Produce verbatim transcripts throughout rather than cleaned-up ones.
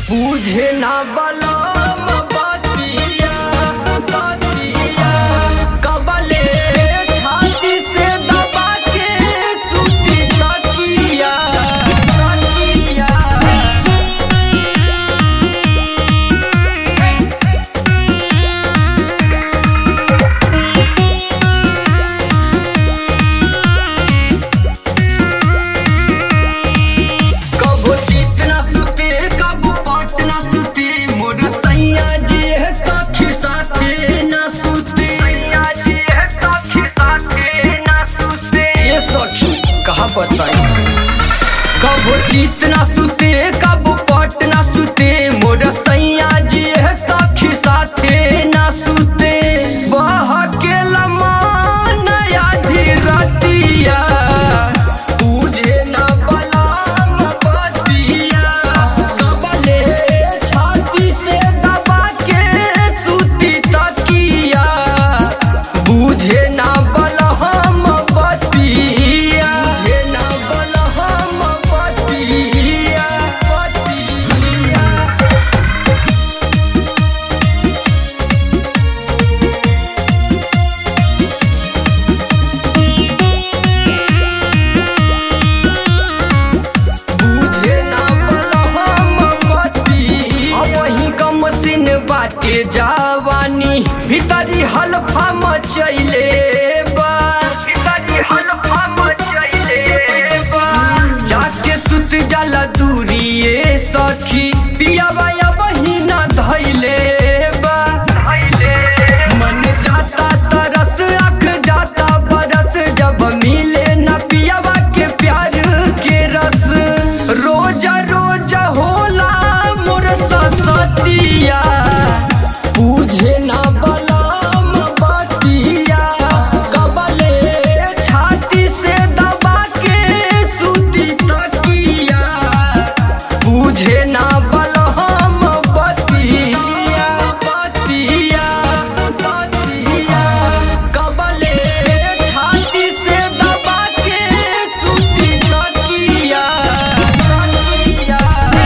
बुझे ना बलम बतिया बतिया कबले छाती से दबा के सूती तकिया तकिया। कबो चित ना सुते कबो पट ना सुते मोर सैया जी है सखी साथे ना सुते सैया जी है सखी साथे ना सुते। ये सखी कहा बताई कबो चित ना सुते कबो पट ना सुते मोर सैया जी है सखी साथे ना सुते। बहकेला मन आधी रतिया तुझे ना बलम बतिया कबले छाती से दबा के सूती तकिया। बुझे ना बलम बतिया बुझे ना बलम बतिया बतिया। बुझे ना बलम बतिया। वही कम सिन बाटे जावानी भीतरी हल्फा मचैले बा भीतरी हल्फा मचैले बा। जाके सुत जाला दूरिए सखी पियावा या वही ना धैले बा धैले। मन जाता तरस आँख जाता बरस जब मिले न पियावा के प्यार के रस। रोज रोज होला मोर ससतिया बुझे ना बलम बतिया कबले छाती से दबा के सूती तकिया। बुझे ना बलम बतिया बतिया बतिया कबले छाती से दबा के सूती तकिया तकिया।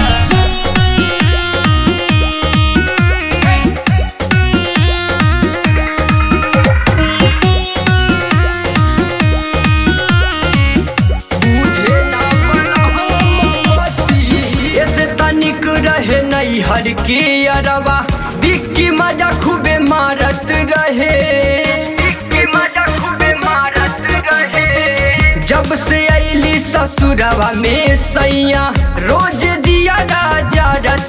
बुझे ना बलम बतिया। ऐसे तनिक रहे नैहर के अरवा दिक्की मजा खूबे मारत रहे दिक्की मजा खूबे मारत रहे। जब से अली ससुरवा में सैया रोज दिया राजा